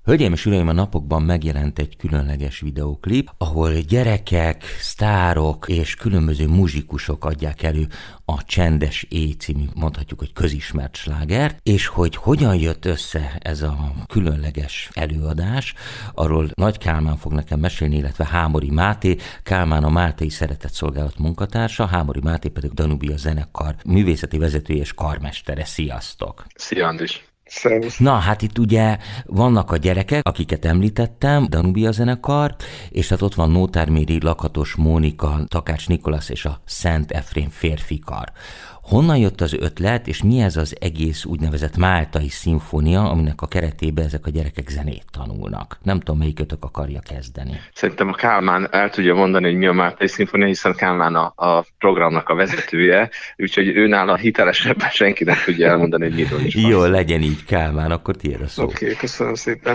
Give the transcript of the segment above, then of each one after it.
Hölgyeim és uraim, a napokban megjelent egy különleges videóklip, ahol gyerekek, sztárok és különböző muzsikusok adják elő a Csendes éj című, mondhatjuk, hogy közismert slágert, és hogy hogyan jött össze ez a különleges előadás, arról Nagy Kálmán fog nekem mesélni, illetve Hámori Máté. Kálmán a Máltai Szeretetszolgálat munkatársa, Hámori Máté pedig Danubia zenekar művészeti vezetője és karmestere. Sziasztok! Szia, Andris! Szervusz. Na, hát itt ugye vannak a gyerekek, akiket említettem, Danubia zenekar, és hát ott van Nótár Méri, Lakatos Mónika, Takács Nikolasz és a Szent Efrém férfikar. Honnan jött az ötlet, és mi ez az egész úgynevezett máltai szimfónia, aminek a keretében ezek a gyerekek zenét tanulnak? Nem tudom, melyikötök akarja kezdeni. Szerintem a Kálmán el tudja mondani, hogy mi a máltai szimfónia, hiszen Kálmán a programnak a vezetője, úgyhogy őnála hitelesebben senki nem tudja elmondani, hogy miről is van. Jó, legyen így, Kálmán, akkor tiéd a szó. Oké, köszönöm szépen.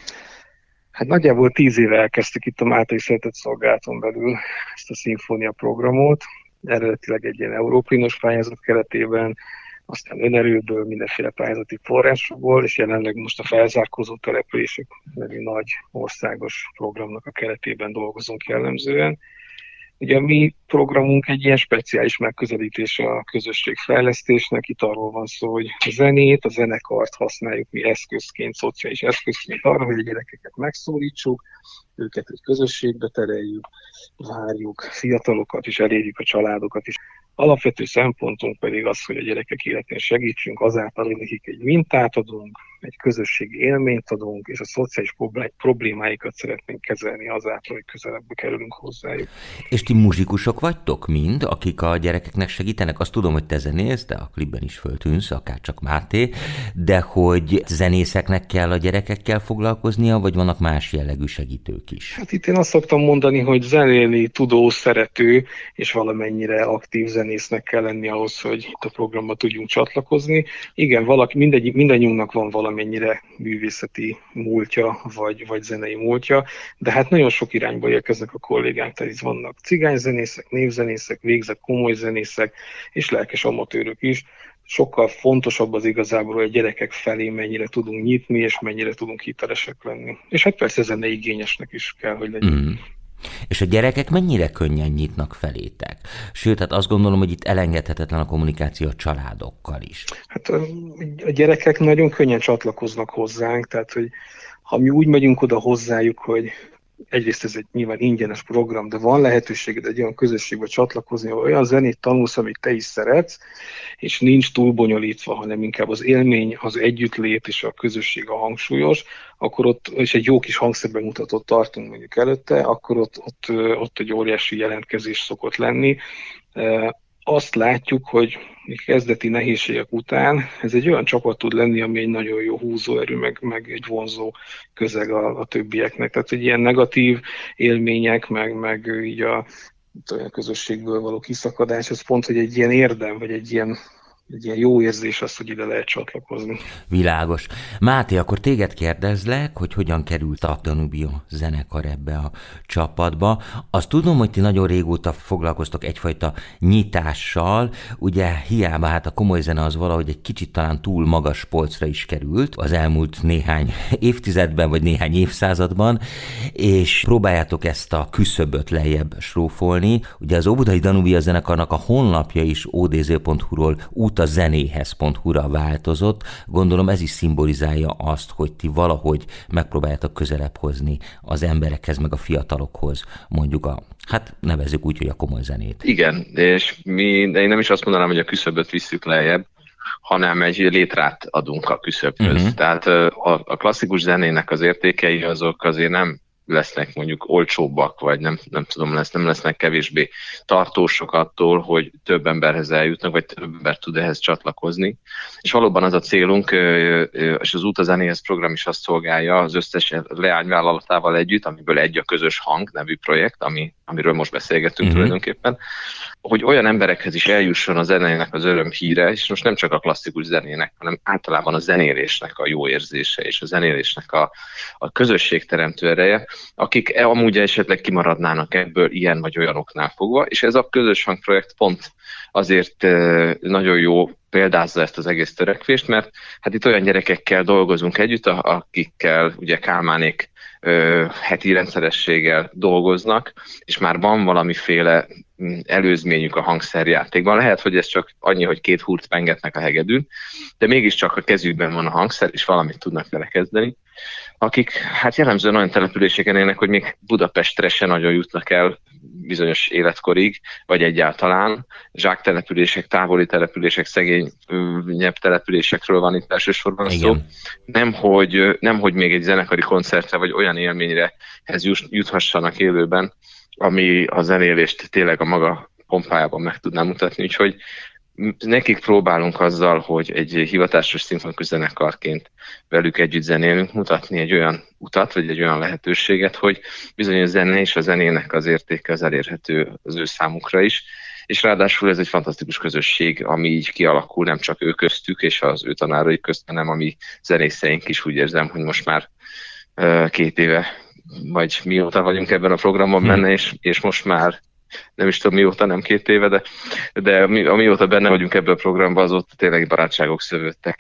Hát nagyjából 10 éve elkezdtük itt a Máltai Szeretetszolgálaton belül ezt a szimfónia programot, eredetileg egy ilyen európinos pályázat keretében, aztán önerőből, mindenféle pályázati forrásokból, és jelenleg most a Felzárkózó települések nevű nagy országos programnak a keretében dolgozunk jellemzően. Ugye a mi programunk egy ilyen speciális megközelítés a közösségfejlesztésnek. Itt arról van szó, hogy a zenét, a zenekart használjuk mi eszközként, szociális eszközként arra, hogy a gyerekeket megszólítsuk, őket egy közösségbe tereljük, várjuk fiatalokat és elérjük a családokat is. Alapvető szempontunk pedig az, hogy a gyerekek életén segítsünk azáltal, hogy nekik egy mintát adunk, egy közösségi élményt adunk, és a szociális problémáikat szeretnénk kezelni azáltal, hogy közelebb kerülünk hozzájuk. És ti muzsikusok vagytok mind, akik a gyerekeknek segítenek? Azt tudom, hogy te zenész, de a klipben is föltűnsz, akár csak Máté, de hogy zenészeknek kell a gyerekekkel foglalkoznia, vagy vannak más jellegű segítők is? Hát itt én azt szoktam mondani, hogy zenélni tudó, szerető és valamennyire aktív zenésznek kell lenni ahhoz, hogy itt a programba tudjunk csatlakozni. Igen, mindannyiunknak van valamennyire művészeti múltja, vagy zenei múltja, de hát nagyon sok irányba érkeznek a kollégánk, tehát itt vannak cigányzenészek, névzenészek, végzett komoly zenészek, és lelkes amatőrök is. Sokkal fontosabb az igazából, hogy a gyerekek felé mennyire tudunk nyitni, és mennyire tudunk hitelesek lenni. És hát persze zenei igényesnek is kell, hogy legyen. És a gyerekek mennyire könnyen nyitnak felétek? Sőt, hát azt gondolom, hogy itt elengedhetetlen a kommunikáció a családokkal is. Hát a gyerekek nagyon könnyen csatlakoznak hozzánk, tehát hogy ha mi úgy megyünk oda hozzájuk, hogy egyrészt ez egy nyilván ingyenes program, de van lehetőséged egy olyan közösségbe csatlakozni, ahol olyan zenét tanulsz, amit te is szeretsz, és nincs túl bonyolítva, hanem inkább az élmény, az együttlét és a közösség a hangsúlyos, akkor ott, és egy jó kis hangszerbemutatót tartunk mondjuk előtte, akkor ott egy óriási jelentkezés szokott lenni. Azt látjuk, hogy kezdeti nehézségek után ez egy olyan csapat tud lenni, ami egy nagyon jó húzóerő, meg egy vonzó közeg a többieknek. Tehát, hogy ilyen negatív élmények, meg így a közösségből való kiszakadás, az pont, hogy egy ilyen érdem, vagy egy ilyen jó érzés az, hogy ide lehet csatlakozni. Világos. Máté, akkor téged kérdezlek, hogy hogyan került a Danubia zenekar ebbe a csapatba. Azt tudom, hogy ti nagyon régóta foglalkoztok egyfajta nyitással, ugye hiába hát a komoly zene az valahogy egy kicsit talán túl magas polcra is került az elmúlt néhány évtizedben, vagy néhány évszázadban, és próbáljátok ezt a küszöböt lejjebb srófolni. Ugye az Óbudai Danubia zenekarnak a honlapja is odz.hu-ról a zenéhez.hu-ra változott. Gondolom ez is szimbolizálja azt, hogy ti valahogy megpróbáljátok közelebb hozni az emberekhez, meg a fiatalokhoz, mondjuk hát nevezzük úgy, hogy a komoly zenét. Igen, és én nem is azt mondanám, hogy a küszöböt visszük lejjebb, hanem egy létrát adunk a küszöbhöz. Tehát a klasszikus zenének az értékei azok azért nem lesznek mondjuk olcsóbbak, vagy nem tudom, nem lesznek kevésbé tartósok attól, hogy több emberhez eljutnak, vagy több ember tud ehhez csatlakozni. És valóban az a célunk, és az Út a zenéhez program is azt szolgálja az összes leányvállalatával együtt, amiből egy a Közös Hang nevű projekt, amiről most beszélgettünk tulajdonképpen, hogy olyan emberekhez is eljusson a zenének az örömhíre, és most nem csak a klasszikus zenének, hanem általában a zenélésnek a jó érzése, és a zenélésnek a közösségteremtő ereje, akik amúgy esetleg kimaradnának ebből ilyen vagy olyan oknál fogva, és ez a Közös Hang projekt pont azért nagyon jó példázza ezt az egész törekvést, mert hát itt olyan gyerekekkel dolgozunk együtt, akikkel ugye Kálmánék heti rendszerességgel dolgoznak, és már van valamiféle előzményük a hangszerjátékban. Lehet, hogy ez csak annyi, hogy 2 húrt pengetnek a hegedűn, de mégiscsak a kezükben van a hangszer, és valamit tudnak vele kezdeni. Akik hát jellemzően olyan településeken élnek, hogy még Budapestre se nagyon jutnak el bizonyos életkorig, vagy egyáltalán. Zsáktelepülések, távoli települések, szegényebb településekről van itt elsősorban szó. Nem, hogy még egy zenekari koncertre, vagy olyan élményrehez juthassanak élőben, ami a zenélést tényleg a maga pompájában meg tudná mutatni. Úgyhogy nekik próbálunk azzal, hogy egy hivatásos szimfonikus zenekarként velük együtt zenélünk, mutatni egy olyan utat, vagy egy olyan lehetőséget, hogy bizony a zene és a zenének az értéke az elérhető az ő számukra is, és ráadásul ez egy fantasztikus közösség, ami így kialakul, nem csak ő köztük és az ő tanárai közt, hanem a mi zenészeink is, úgy érzem, hogy most már 2 éve, vagy mióta vagyunk ebben a programban benne, és most már nem is tudom mióta, nem 2 éve, de amióta benne vagyunk ebben a programban, azóta tényleg barátságok szövődtek,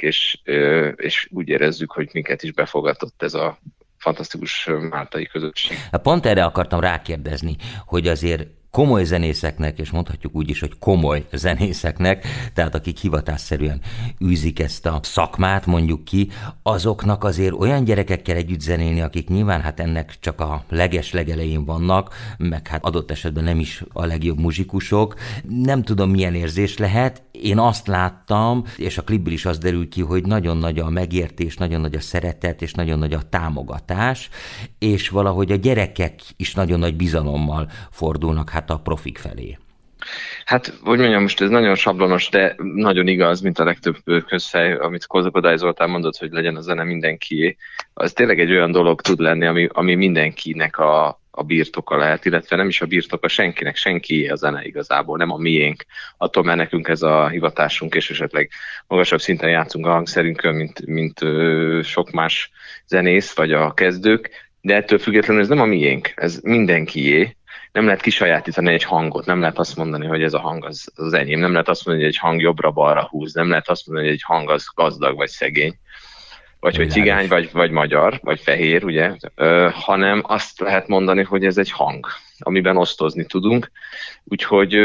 és úgy érezzük, hogy minket is befogadott ez a fantasztikus máltai közösség. Pont erre akartam rákérdezni, hogy azért komoly zenészeknek, és mondhatjuk úgy is, hogy komoly zenészeknek, tehát akik hivatásszerűen űzik ezt a szakmát, mondjuk ki, azoknak azért olyan gyerekekkel együtt zenélni, akik nyilván hát ennek csak a legelején vannak, meg hát adott esetben nem is a legjobb muzsikusok. Nem tudom, milyen érzés lehet. Én azt láttam, és a klipből is az derül ki, hogy nagyon nagy a megértés, nagyon nagy a szeretet, és nagyon nagy a támogatás, és valahogy a gyerekek is nagyon nagy bizalommal fordulnak hát a profik felé. Hát, hogy mondjam, most ez nagyon sablonos, de nagyon igaz, mint a legtöbb közhely, amit Kodály Zoltán mondott, hogy legyen a zene mindenkié. Az tényleg egy olyan dolog tud lenni, ami mindenkinek a birtoka lehet, illetve nem is a birtoka senkinek, senkié a zene igazából, nem a miénk. Attól, mert nekünk ez a hivatásunk, és esetleg magasabb szinten játszunk a hangszerünkön, mint sok más zenész, vagy a kezdők, de ettől függetlenül ez nem a miénk, ez mindenkié. Nem lehet kisajátítani egy hangot, nem lehet azt mondani, hogy ez a hang az enyém, nem lehet azt mondani, hogy egy hang jobbra-balra húz, nem lehet azt mondani, hogy egy hang az gazdag vagy szegény, vagy hogy cigány, vagy magyar, vagy fehér, ugye, hanem azt lehet mondani, hogy ez egy hang, amiben osztozni tudunk. Úgyhogy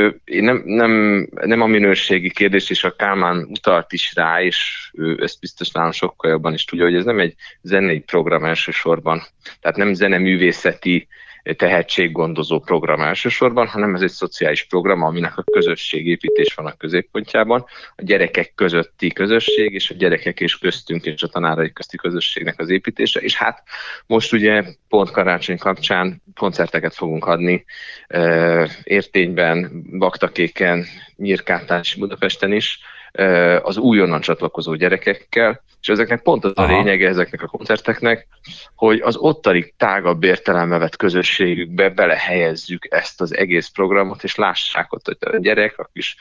nem a minőségi kérdés, és a Kálmán utalt is rá, és ő ezt biztos nálam sokkal jobban is tudja, hogy ez nem egy zenei program elsősorban, tehát nem zeneművészeti tehetséggondozó program elsősorban, hanem ez egy szociális program, aminek a közösségépítés van a középpontjában, a gyerekek közötti közösség, és a gyerekek és köztünk és a tanárai közti közösségnek az építése, és hát most ugye pont karácsony kapcsán koncerteket fogunk adni Értényben, Baktakéken, Nyírkátán és Budapesten is, az újonnan csatlakozó gyerekekkel, és ezeknek pont az a lényege ezeknek a koncerteknek, hogy az ottani tágabb értelembe vett közösségükbe belehelyezzük ezt az egész programot, és lássák ott, hogy a gyerek, a kis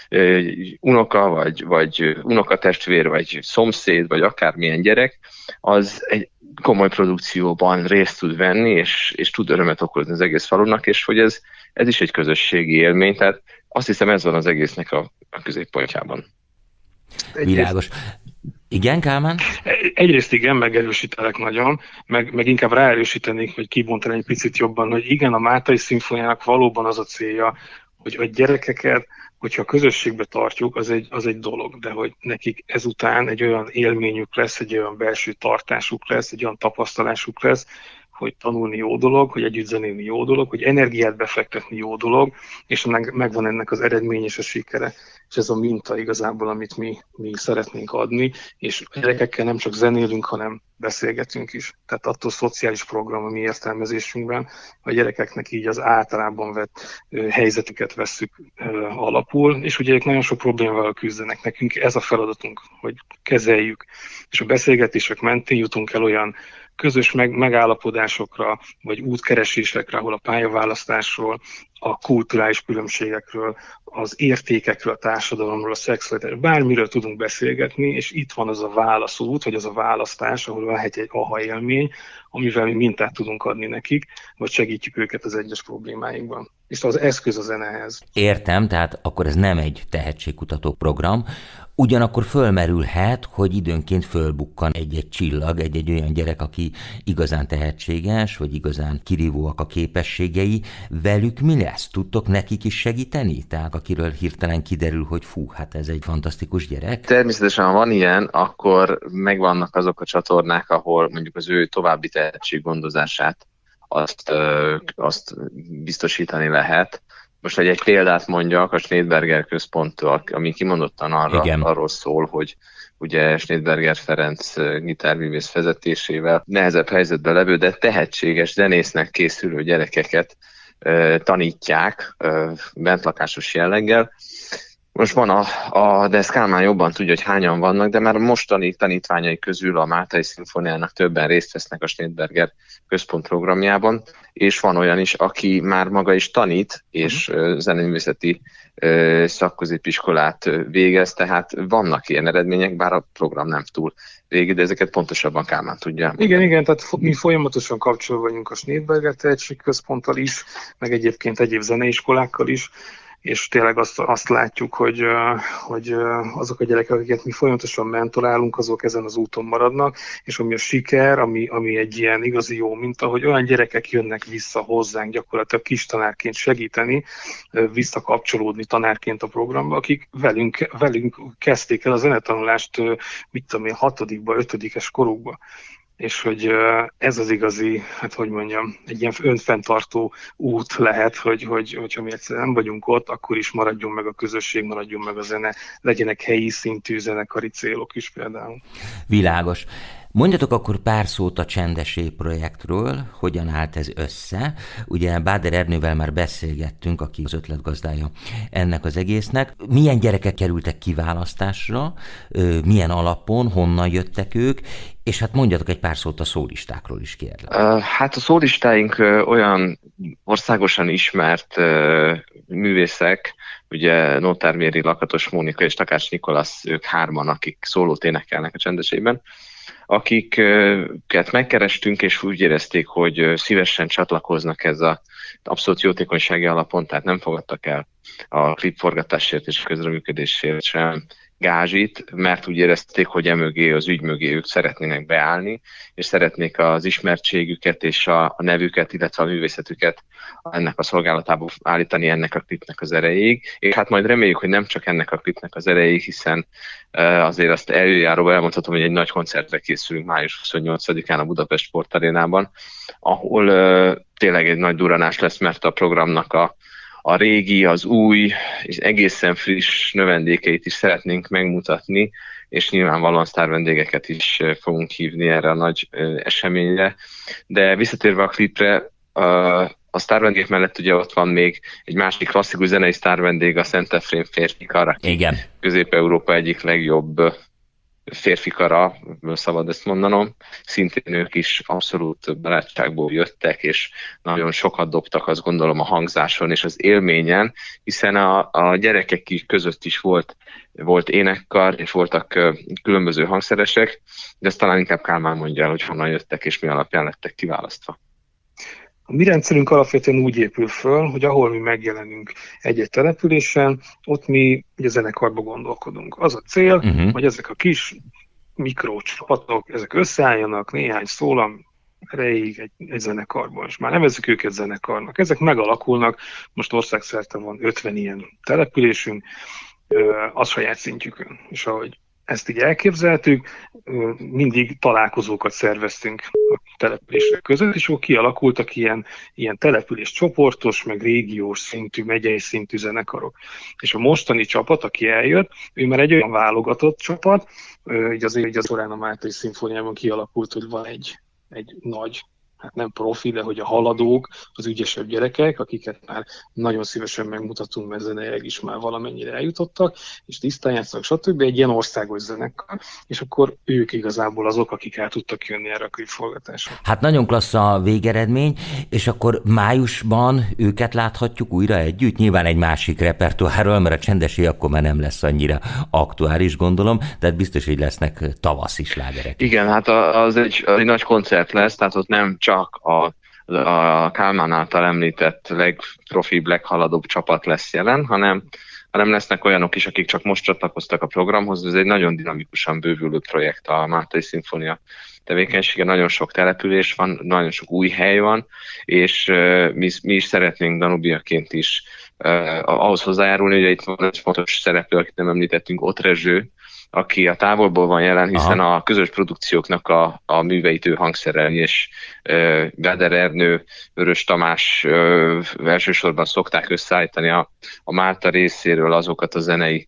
unoka, vagy unokatestvér, vagy szomszéd, vagy akármilyen gyerek, az egy komoly produkcióban részt tud venni, és tud örömet okozni az egész falunak, és hogy ez is egy közösségi élmény, tehát azt hiszem ez van az egésznek a középpontjában. Világos. Igen, Kálmán? Egyrészt igen, megerősítelek nagyon, meg inkább ráerősítenék, hogy kibontani egy picit jobban, hogy igen, a Máltai Szimfóniának valóban az a célja, hogy a gyerekeket, hogyha a közösségbe tartjuk, az egy dolog, de hogy nekik ezután egy olyan élményük lesz, egy olyan belső tartásuk lesz, egy olyan tapasztalásuk lesz, hogy tanulni jó dolog, hogy együtt zenélni jó dolog, hogy energiát befektetni jó dolog, és megvan ennek az eredmény és a sikere. És ez a minta igazából, amit mi szeretnénk adni, és a gyerekekkel nem csak zenélünk, hanem beszélgetünk is. Tehát attól szociális program a mi értelmezésünkben, a gyerekeknek így az általában vett helyzetüket vesszük alapul, és ugye ők nagyon sok problémával küzdenek. Nekünk ez a feladatunk, hogy kezeljük. És a beszélgetések mentén jutunk el olyan közös megállapodásokra, vagy útkeresésekre, ahol a pályaválasztásról, a kulturális különbségekről, az értékekről, a társadalomról, a szexualitásról, bármiről tudunk beszélgetni, és itt van az a válaszút, vagy az a választás, ahol van egy aha élmény, amivel mi mintát tudunk adni nekik, vagy segítjük őket az egyes problémáikban. És az eszköz a zenehez. Értem, tehát akkor ez nem egy tehetségkutató program, ugyanakkor fölmerülhet, hogy időnként fölbukkan egy-egy csillag, egy-egy olyan gyerek, aki igazán tehetséges, vagy igazán kirívóak a képességei. Velük mi lesz? Tudtok nekik is segíteni? Tehát akiről hirtelen kiderül, hogy fú, hát ez egy fantasztikus gyerek? Természetesen, ha van ilyen, akkor megvannak azok a csatornák, ahol mondjuk az ő további tehetséggondozását azt biztosítani lehet. Most egy példát mondjak, a Schneidberger Központ, ami kimondottan arról szól, hogy ugye Schneidberger Ferenc gitárművész vezetésével nehezebb helyzetben levő, de tehetséges zenésznek készülő gyerekeket tanítják bentlakásos jelleggel. Most van de ezt Kálmán jobban tudja, hogy hányan vannak, de már a mostani tanítványai közül a Máltai Szimfóniának többen részt vesznek a Schneidberger Központ programjában, és van olyan is, aki már maga is tanít, és zeneművészeti szakközépiskolát végez, tehát vannak ilyen eredmények, bár a program nem túl régi, de ezeket pontosabban Kálmán tudja. Igen, tehát mi folyamatosan kapcsolva vagyunk a Schneidberger Tehetségközponttal is, meg egyébként egyéb zeneiskolákkal is, és tényleg azt látjuk, hogy azok a gyerekek, akiket mi folyamatosan mentorálunk, azok ezen az úton maradnak, és ami a siker, ami egy ilyen igazi jó minta, hogy olyan gyerekek jönnek vissza hozzánk gyakorlatilag kis tanárként segíteni, visszakapcsolódni tanárként a programba, akik velünk kezdték el a zenetanulást, 6-ba, 5-es korukba. És hogy ez az igazi, egy ilyen önfenntartó út lehet, hogyha mi egyszerűen nem vagyunk ott, akkor is maradjon meg a közösség, maradjon meg a zene, legyenek helyi szintű zenekari célok is például. Világos. Mondjatok akkor pár szót a Csendesség projektről, hogyan állt ez össze. Ugye Báder Ernővel már beszélgettünk, aki az ötletgazdája ennek az egésznek. Milyen gyerekek kerültek kiválasztásra, milyen alapon, honnan jöttek ők, és hát mondjatok egy pár szót a szólistákról is, kérlek. Hát a szólistáink olyan országosan ismert művészek, ugye Nótár Méri, Lakatos Mónika és Takács Nikolasz, ők hárman, akik szólót énekelnek a Csendességben, akiket megkerestünk, és úgy érezték, hogy szívesen csatlakoznak ez az abszolút jótékonysági alapon, tehát nem fogadtak el a klipforgatásért és a közreműködésért sem gázsit, mert úgy érezték, hogy emögé, az ügy mögé ők szeretnének beállni, és szeretnék az ismertségüket és a nevüket, illetve a művészetüket ennek a szolgálatába állítani, ennek a klipnek az erejéig. És hát majd reméljük, hogy nem csak ennek a klipnek az erejéig, hiszen azért azt előjáróban elmondhatom, hogy egy nagy koncertre készülünk május 28-án a Budapest Sportarénában, ahol tényleg egy nagy duranás lesz, mert a programnak a régi, az új és egészen friss növendékeit is szeretnénk megmutatni, és nyilvánvalóan sztárvendégeket is fogunk hívni erre a nagy eseményre. De visszatérve a klipre, a sztárvendégek mellett ugye ott van még egy másik klasszikus zenei sztárvendég, a Szent Efrém férfi kar, aki Közép-Európa egyik legjobb férfi kara, szabad ezt mondanom. Szintén ők is abszolút barátságból jöttek, és nagyon sokat dobtak, azt gondolom, a hangzáson és az élményen, hiszen a gyerekek között is volt énekkar, és voltak különböző hangszeresek, de ezt talán inkább Kálmán mondja el, hogy honnan jöttek, és mi alapján lettek kiválasztva. A mi rendszerünk alapvetően úgy épül föl, hogy ahol mi megjelenünk egy-egy településen, ott mi ugye zenekarba gondolkodunk. Az a cél, hogy ezek a kis mikrocsapatok, ezek összeálljanak néhány szólam erejéig egy zenekarban, és már nevezzük őket zenekarnak. Ezek megalakulnak, most országszerte van 50 ilyen településünk, a saját szintjükön. És ahogy ezt így elképzeltük, mindig találkozókat szerveztünk a települések között, és akkor kialakultak ilyen település csoportos, meg régiós szintű, megyei szintű zenekarok. És a mostani csapat, aki eljött, ő már egy olyan válogatott csapat, így az során a Máltai Szimfóniában kialakult, hogy van egy nagy hát nem profi, de hogy a haladók, az ügyesebb gyerekek, akiket már nagyon szívesen megmutatunk, mert zeneileg is már valamennyire eljutottak, és tisztán játszanak, stb. Egy ilyen országos zenekar, és akkor ők igazából azok, akik el tudtak jönni erre a klipforgatásra. Hát nagyon klassz a végeredmény, és akkor májusban őket láthatjuk újra együtt? Nyilván egy másik repertoárral, mert a Csendesé akkor már nem lesz annyira aktuális, gondolom, tehát biztos, hogy lesznek tavaszi slágerek. Igen, hát az egy nagy koncert lesz, tehát ott nem csak a Kálmán által említett legprofibb, leghaladóbb csapat lesz jelen, hanem lesznek olyanok is, akik csak most csatlakoztak a programhoz. Ez egy nagyon dinamikusan bővülő projekt, a Máltai Szimfónia tevékenysége. Nagyon sok település van, nagyon sok új hely van, és mi is szeretnénk Danubiaként is ahhoz hozzájárulni, hogy itt van egy fontos szereplő, akit nem említettünk, Ott Rezső, aki a távolból van jelen, hiszen a közös produkcióknak a műveit ő hangszerelni, és Gáder Ernő, Vörös Tamás elsősorban szokták összeállítani a Málta részéről azokat a zenei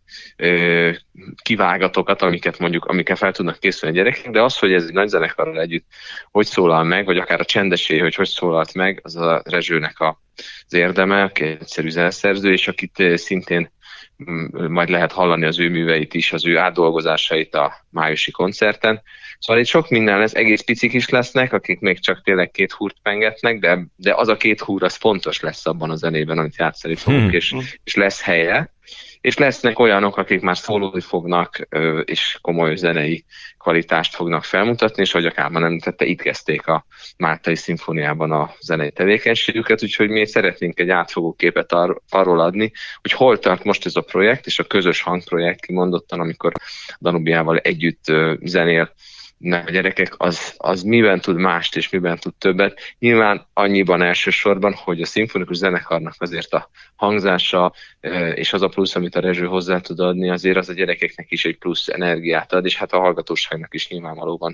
kivágatokat, amiket fel tudnak készülni a gyerekek, de az, hogy ez egy nagy zenekarral együtt hogy szólal meg, vagy akár a Csendesé, hogy szólalt meg, az a Rezsőnek az érdeme, aki egyszerű zeneszerző, és akit szintén majd lehet hallani az ő műveit is, az ő átdolgozásait a májusi koncerten. Szóval itt sok minden lesz, egész picik is lesznek, akik még csak tényleg 2 húrt pengetnek, de az a 2 húr az fontos lesz abban a zenében, amit játszani fogunk, és lesz helye. És lesznek olyanok, akik már szólódni fognak, és komoly zenei kvalitást fognak felmutatni, és ahogy a Kálmán említette, itt kezdték a Máltai Szimfóniában a zenei tevékenységüket, úgyhogy mi szeretnénk egy átfogó képet arról adni, hogy hol tart most ez a projekt, és a közös hangprojekt kimondottan, amikor Danubiával együtt zenél a gyerekek, az miben tud mást és miben tud többet. Nyilván annyiban elsősorban, hogy a szimfonikus zenekarnak azért a hangzása és az a plusz, amit a Rezső hozzá tud adni, azért az a gyerekeknek is egy plusz energiát ad, és hát a hallgatóságnak is nyilvánvalóan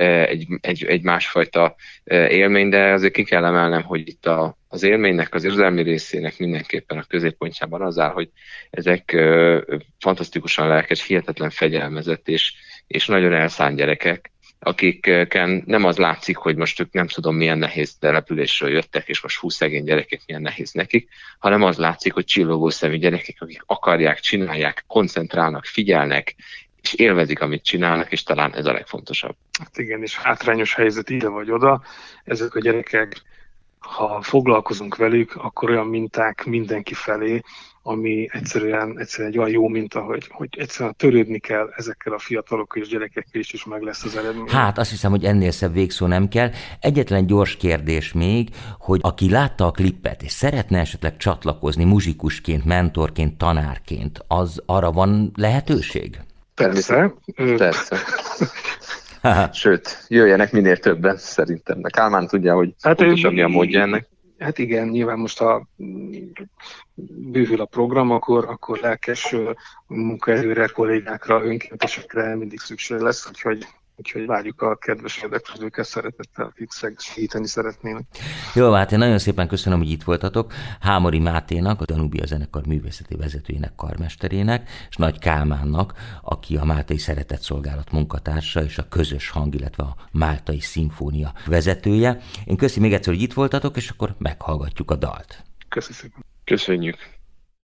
egy másfajta élmény, de azért ki kell emelnem, hogy itt az élménynek, az érzelmi részének mindenképpen a középpontjában az áll, hogy ezek fantasztikusan lelkes, hihetetlen fegyelmezett és nagyon elszánt gyerekek, akiken nem az látszik, hogy most ők nem tudom milyen nehéz településről jöttek, és most 20 szegény gyerekek milyen nehéz nekik, hanem az látszik, hogy csillogó szemű gyerekek, akik akarják, csinálják, koncentrálnak, figyelnek, és élvezik, amit csinálnak, és talán ez a legfontosabb. Hát igen, és hátrányos helyzet ide vagy oda. Ezek a gyerekek, ha foglalkozunk velük, akkor olyan minták mindenki felé, ami egyszerűen egy olyan jó minta, hogy egyszerűen törődni kell ezekkel a fiatalokkal és gyerekekkel is meg lesz az eredmény. Hát azt hiszem, hogy ennél szebb végszó nem kell. Egyetlen gyors kérdés még, hogy aki látta a klippet, és szeretne esetleg csatlakozni muzsikusként, mentorként, tanárként, az arra van lehetőség? Persze. Sőt, jöjjenek minél többen, szerintem. De Kálmán tudja, hogy pontosan mi a módja ennek. Hát igen, nyilván most ha bővül a program, akkor lelkes munkaerőre, kollégákra, önkéntesekre mindig szükség lesz, úgyhogy várjuk a kedves érdeklődőket szeretettel, akik segíteni szeretnének. Jó, hát én nagyon szépen köszönöm, hogy itt voltatok. Hámori Máténak, a Danubia zenekar művészeti vezetőjének, karmesterének, és Nagy Kálmánnak, aki a Máltai Szeretetszolgálat munkatársa, és a Közös Hang, illetve a Máltai Szimfónia vezetője. Én köszönöm még egyszer, hogy itt voltatok, és akkor meghallgatjuk a dalt. Köszönöm szépen. Köszönjük.